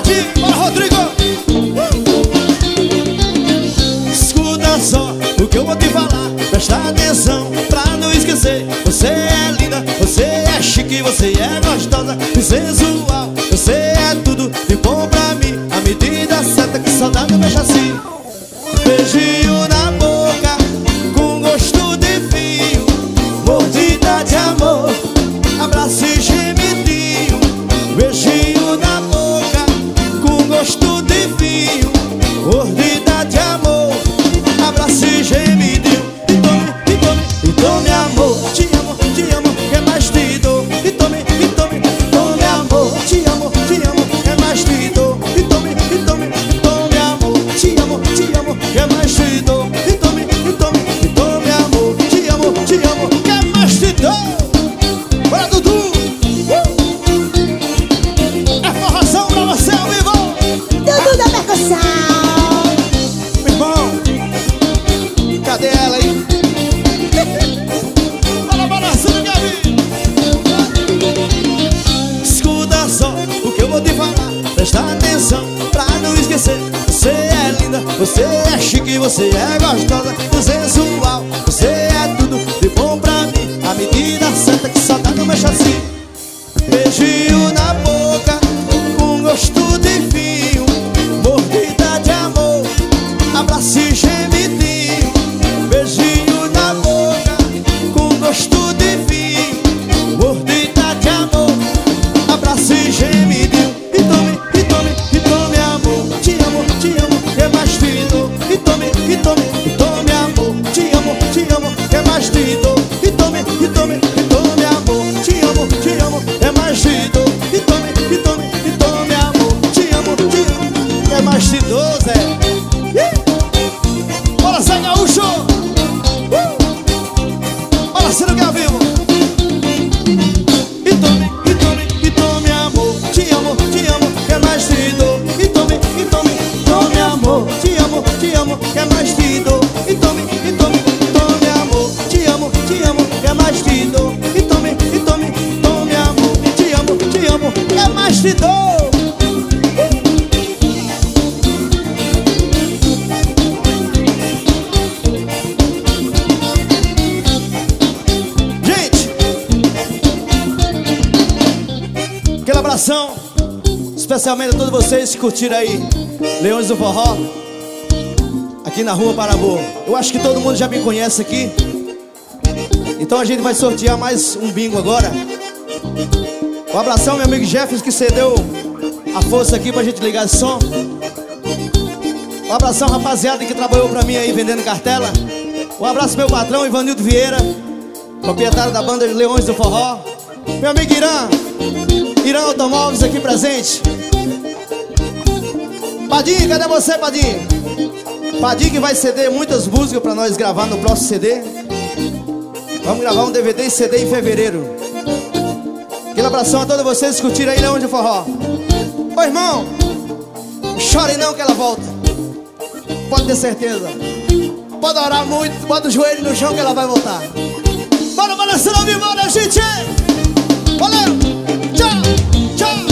Pode, bora Rodrigo. Escuta só o que eu vou te falar, presta atenção pra não esquecer. Você é linda, você é chique, você é gostosa e sensual. Você é tudo de bom pra mim, a medida certa que saudade mexe assim. Beijinho na boca, com gosto de vinho, mordida de amor, abraço e gemidinho. Beijinho na boca, com gosto de vinho, mordida de amor, abraço e gemidinho. E tome amor, te amo, que mais te dou. E tome amor, te amo, que mais te dou. E tome amor, te amo, que mais te dou. E tome amor, te amo, que mais te dou. Bora Dudu! É forração pra você ao vivo! Dudu da percussão. Meu irmão, cadê ela aí? Bora, bora, Ciro Gabi! Escuta só o que eu vou te falar, presta atenção pra não esquecer. Você é linda, você é chique, você é gostosa e sensual. Você é tudo de bom pra mim, a medida certa que saudade não mexe assim. Beijinho na boca, com gosto de vinho, mordida de amor, abraço e gemidinho. Beijinho na boca, com gosto de vinho, mordida de amor, abraço e gemidinho. E tome amor, te amo, que mais te dou. E tome amor, te amo, que mais te dou. E tome amor, te amo, que mais te dou. E tome amor, te amo, que mais te dou, Zé. Bora, Zé Gaúcho! Bora, Ciro Gavivo! E tome amor, te amo, que mais te dou. E tome amor, te amo, que mais te dou. E tome amor, te amo, que mais te dou. E tome amor, te amo, que mais te dou. Gente, aquele abração especialmente a todos vocês que curtiram aí Leões do Forró aqui na Rua Parabu. Eu acho que todo mundo já me conhece aqui, então a gente vai sortear mais um bingo agora. Um abração meu amigo Jefferson, que cedeu a força aqui pra gente ligar esse som. Um abração rapaziada que trabalhou pra mim aí vendendo cartela. Um abraço meu patrão Ivanildo Vieira, proprietário da banda Leões do Forró. Meu amigo Irã Automóveis aqui presente. Padinho, cadê você, Padinho? Padinho que vai ceder muitas músicas pra nós gravar no próximo CD. Vamos gravar um DVD e CD em fevereiro. Aquele abração a todos vocês que curtiram aí Leões do Forró. Ô irmão, chore não que ela volta. Pode ter certeza. Pode orar muito, bota o joelho no chão que ela vai voltar. Bora balançando ao vivo, né, gente? Valeu! Tchau! Tchau!